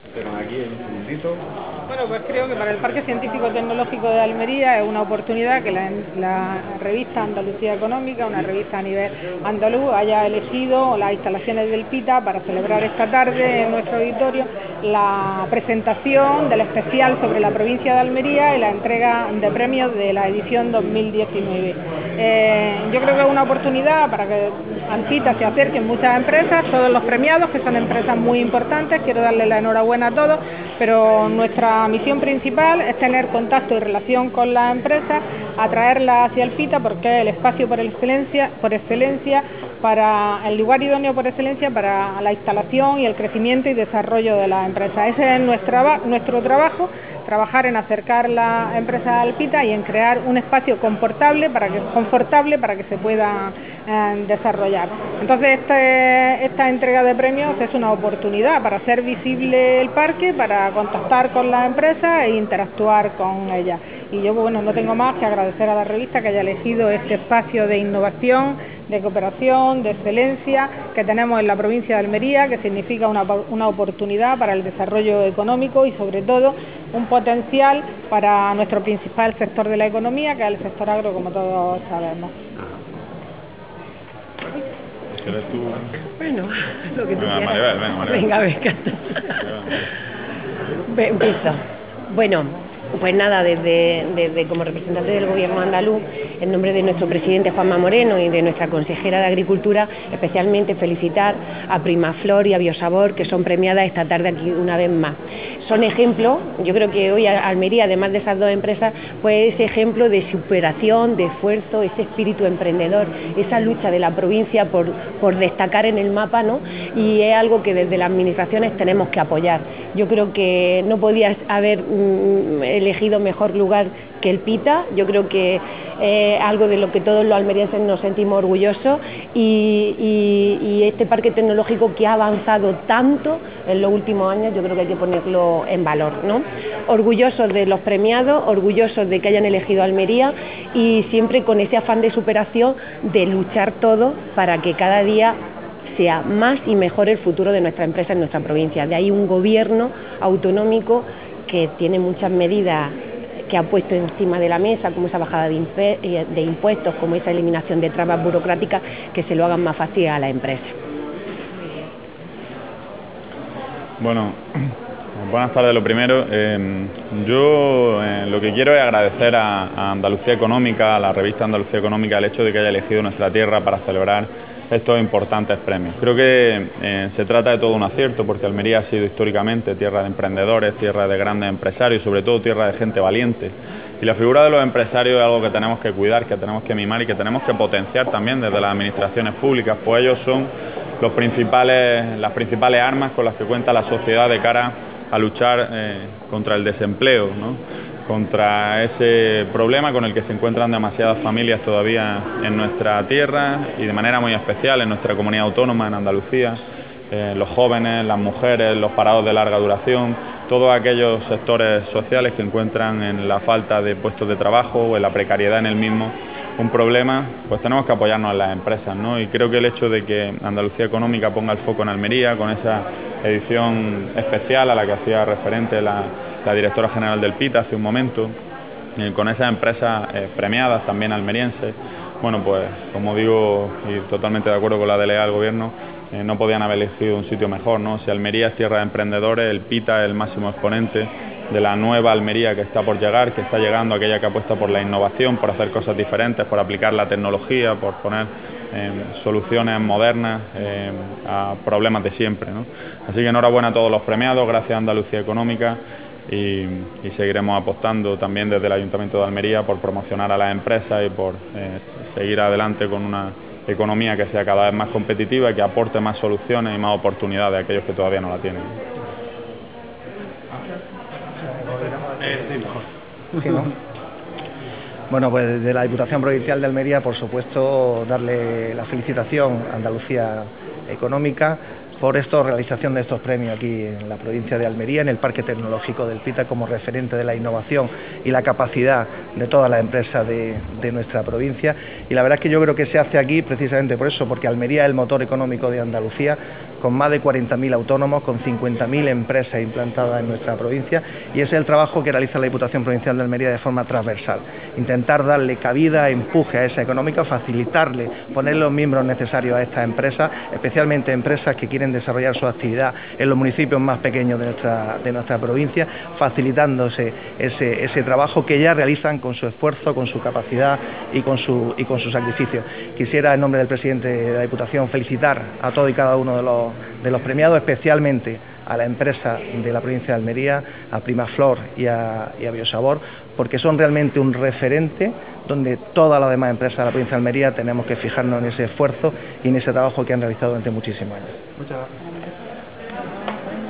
Aquí en un segundito. Bueno, pues creo que para el Parque Científico Tecnológico de Almería es una oportunidad que la revista Andalucía Económica, una revista a nivel andaluz, haya elegido las instalaciones del PITA para celebrar esta tarde en nuestro auditorio la presentación del especial sobre la provincia de Almería y la entrega de premios de la edición 2019. Yo creo que es una oportunidad para que al PITA se acerquen muchas empresas, todos los premiados, que son empresas muy importantes. Quiero darles la enhorabuena a todos, pero nuestra misión principal es tener contacto y relación con las empresas, atraerlas hacia el PITA, porque es el espacio por excelencia, para el lugar idóneo por excelencia para la instalación y el crecimiento y desarrollo de las empresas. Ese es nuestro trabajo, trabajar en acercar las empresas al PITA y en crear un espacio confortable para que se pueda desarrollar. Entonces esta entrega de premios es una oportunidad para hacer visible el parque, para contactar con las empresas e interactuar con ellas. Y yo, bueno, no tengo más que agradecer a la revista que haya elegido este espacio de innovación, de cooperación, de excelencia que tenemos en la provincia de Almería, que significa una oportunidad para el desarrollo económico y sobre todo un potencial para nuestro principal sector de la economía, que es el sector agro, como todos sabemos. ¿Quieres tú? Bueno, lo que tú Venga, quieras. Maribel, venga, Maribel. Venga. Empiezo. Bueno, pues nada, desde como representante del Gobierno andaluz, en nombre de nuestro presidente Juanma Moreno y de nuestra consejera de Agricultura, especialmente felicitar a Primaflor y a Biosabor, que son premiadas esta tarde aquí una vez más. Son ejemplos, yo creo que hoy Almería, además de esas dos empresas, pues es ejemplo de superación, de esfuerzo, ese espíritu emprendedor, esa lucha de la provincia por destacar en el mapa, ¿no? Y es algo que desde las administraciones tenemos que apoyar. Yo creo que no podías haber elegido mejor lugar que el PITA. Yo creo que es algo de lo que todos los almerienses nos sentimos orgullosos y este parque tecnológico que ha avanzado tanto en los últimos años, yo creo que hay que ponerlo en valor, ¿no? Orgullosos de los premiados, orgullosos de que hayan elegido Almería y siempre con ese afán de superación, de luchar todos para que cada día sea más y mejor el futuro de nuestra empresa en nuestra provincia. De ahí un gobierno autonómico que tiene muchas medidas que ha puesto encima de la mesa, como esa bajada de impuestos, como esa eliminación de trabas burocráticas que se lo hagan más fácil a la empresa. Bueno, buenas tardes. Lo primero, yo lo que quiero es agradecer a Andalucía Económica, a la revista Andalucía Económica, el hecho de que haya elegido nuestra tierra para celebrar estos importantes premios. Creo que se trata de todo un acierto, porque Almería ha sido históricamente tierra de emprendedores, tierra de grandes empresarios y sobre todo tierra de gente valiente. Y la figura de los empresarios es algo que tenemos que cuidar, que tenemos que mimar y que tenemos que potenciar también desde las administraciones públicas, pues ellos son las principales armas con las que cuenta la sociedad de cara a luchar contra el desempleo, ¿no? Contra ese problema con el que se encuentran demasiadas familias todavía en nuestra tierra y de manera muy especial en nuestra comunidad autónoma, en Andalucía, los jóvenes, las mujeres, los parados de larga duración, todos aquellos sectores sociales que encuentran en la falta de puestos de trabajo o en la precariedad en el mismo un problema, pues tenemos que apoyarnos en las empresas, ¿no? Y creo que el hecho de que Andalucía Económica ponga el foco en Almería, con esa edición especial a la que hacía referente la directora general del PITA hace un momento, con esas empresas premiadas también almerienses, bueno, pues como digo, y totalmente de acuerdo con la delegada del Gobierno, no podían haber elegido un sitio mejor, ¿no? Si Almería es tierra de emprendedores, el PITA es el máximo exponente de la nueva Almería que está por llegar, que está llegando, aquella que apuesta por la innovación, por hacer cosas diferentes, por aplicar la tecnología, por poner soluciones modernas a problemas de siempre, ¿no? Así que enhorabuena a todos los premiados, gracias a Andalucía Económica y seguiremos apostando también desde el Ayuntamiento de Almería por promocionar a las empresas y por seguir adelante con una economía que sea cada vez más competitiva y que aporte más soluciones y más oportunidades a aquellos que todavía no la tienen. Sí, mejor. Sí, ¿no? Bueno, pues desde la Diputación Provincial de Almería, por supuesto, darle la felicitación a Andalucía Económica por realización de estos premios aquí en la provincia de Almería, en el Parque Tecnológico del PITA, como referente de la innovación y la capacidad de todas las empresas de nuestra provincia. Y la verdad es que yo creo que se hace aquí precisamente por eso, porque Almería es el motor económico de Andalucía, con más de 40.000 autónomos, con 50.000 empresas implantadas en nuestra provincia, y ese es el trabajo que realiza la Diputación Provincial de Almería de forma transversal. Intentar darle cabida, empuje a esa económica, facilitarle, poner los miembros necesarios a estas empresas, especialmente empresas que quieren desarrollar su actividad en los municipios más pequeños de nuestra provincia, facilitándose ese trabajo que ya realizan con su esfuerzo, con su capacidad y con su sacrificio. Quisiera, en nombre del presidente de la Diputación, felicitar a todos y cada uno de los premiados, especialmente a la empresa de la provincia de Almería, a Primaflor y a Biosabor, porque son realmente un referente donde todas las demás empresas de la provincia de Almería tenemos que fijarnos en ese esfuerzo y en ese trabajo que han realizado durante muchísimos años. Muchas gracias.